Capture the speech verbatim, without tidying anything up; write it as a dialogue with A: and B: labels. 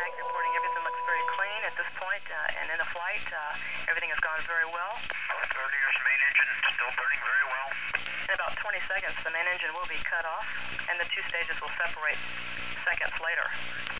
A: tank reporting everything looks very clean at this point, uh, and in the flight, uh, everything has gone very well.
B: Earlier's main engine still burning very well.
A: In about twenty seconds, the main engine will be cut off, and the two stages will separate seconds later.